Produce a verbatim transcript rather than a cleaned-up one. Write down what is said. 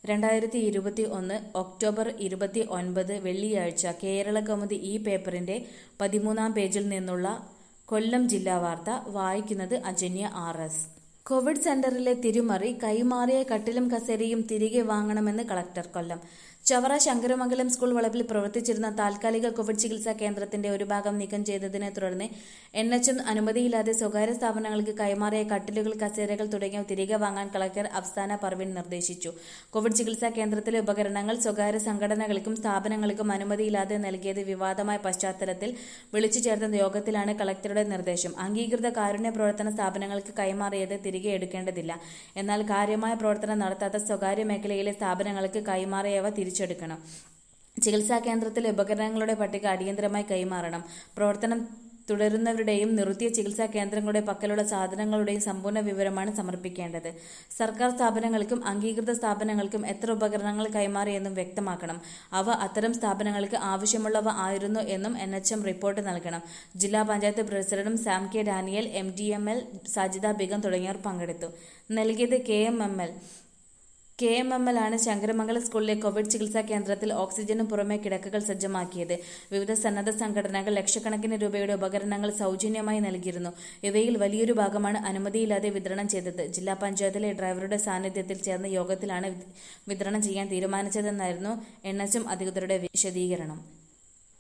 രണ്ടായിരത്തി ഇരുപത്തി ഒന്ന് ഒക്ടോബർ ഇരുപത്തി ഒൻപത് വെള്ളിയാഴ്ച കേരളകൗമുദി ഈ പേപ്പറിന്റെ പതിമൂന്നാം പേജിൽ നിന്നുള്ള കൊല്ലം ജില്ലാ വാർത്ത വായിക്കുന്നത് അജന്യ ആർ എസ്. കോവിഡ് സെന്ററിലെ തിരിമറി, കൈമാറിയ കട്ടിലും കസേരയും തിരികെ വാങ്ങണമെന്ന് കളക്ടർ. കൊല്ലം ചവറ ശങ്കരമംഗലം സ്കൂൾ വളപ്പിൽ പ്രവർത്തിച്ചിരുന്ന താൽക്കാലിക കോവിഡ് ചികിത്സാ കേന്ദ്രത്തിന്റെ ഒരു ഭാഗം നീക്കം ചെയ്തതിനെ തുടർന്ന് എൻ എച്ച് എം അനുമതിയില്ലാതെ സ്വകാര്യ സ്ഥാപനങ്ങൾക്ക് കൈമാറിയ കട്ടിലുകൾ, കസേരകൾ തുടങ്ങിയവ തിരികെ വാങ്ങാൻ കളക്ടർ അഫ്സാന പർവീൻ നിർദ്ദേശിച്ചു. കോവിഡ് ചികിത്സാ കേന്ദ്രത്തിലെ ഉപകരണങ്ങൾ സ്വകാര്യ സംഘടനകൾക്കും സ്ഥാപനങ്ങൾക്കും അനുമതിയില്ലാതെ നൽകിയത് വിവാദമായ പശ്ചാത്തലത്തിൽ വിളിച്ചു ചേർത്ത യോഗത്തിലാണ് കളക്ടറുടെ നിർദ്ദേശം. അംഗീകൃത കാരുണ്യ പ്രവർത്തന സ്ഥാപനങ്ങൾക്ക് കൈമാറിയത് തിരികെ എടുക്കേണ്ടതില്ല. എന്നാൽ കാര്യമായ പ്രവർത്തനം നടത്താത്ത സ്വകാര്യ മേഖലയിലെ സ്ഥാപനങ്ങൾക്ക് കൈമാറിയവ തിരിച്ചെടുക്കണം. ചികിത്സാ കേന്ദ്രത്തിലെ ഉപകരണങ്ങളുടെ പട്ടിക അടിയന്തരമായി കൈമാറണം. പ്രവർത്തനം തുടരുന്നവരുടെയും നിർത്തിയ ചികിത്സാ കേന്ദ്രങ്ങളുടെ പക്കലുള്ള സാധനങ്ങളുടെയും സമ്പൂർണ്ണ വിവരമാണ് സമർപ്പിക്കേണ്ടത്. സർക്കാർ സ്ഥാപനങ്ങൾക്കും അംഗീകൃത സ്ഥാപനങ്ങൾക്കും എത്ര ഉപകരണങ്ങൾ കൈമാറിയെന്നും വ്യക്തമാക്കണം. അവ അത്തരം സ്ഥാപനങ്ങൾക്ക് ആവശ്യമുള്ളവ ആയിരുന്നു എന്നും എൻ എച്ച് എം റിപ്പോർട്ട് നൽകണം. ജില്ലാ panchayat president Sam K Daniel, M D M L Sajida Beegum തുടങ്ങിയവർ പങ്കെടുത്തു. നൽകിയത് K M M L K M M L ആണ് ശങ്കരമംഗലം സ്കൂളിലെ കോവിഡ് ചികിത്സാ കേന്ദ്രത്തിൽ ഓക്സിജന് പുറമെ കിടക്കകൾ സജ്ജമാക്കിയത്. വിവിധ സന്നദ്ധ സംഘടനകൾ ലക്ഷക്കണക്കിന് രൂപയുടെ ഉപകരണങ്ങൾ സൗജന്യമായി നൽകിയിരുന്നു. ഇവയിൽ വലിയൊരു ഭാഗമാണ് അനുമതിയില്ലാതെ വിതരണം ചെയ്തത്. ജില്ലാ പഞ്ചായത്തിലെ ഡ്രൈവറുടെ സാന്നിധ്യത്തിൽ ചേർന്ന യോഗത്തിലാണ് വിതരണം ചെയ്യാൻ തീരുമാനിച്ചതെന്നായിരുന്നു എൻ എച്ച് എം അധികൃതരുടെ വിശദീകരണം.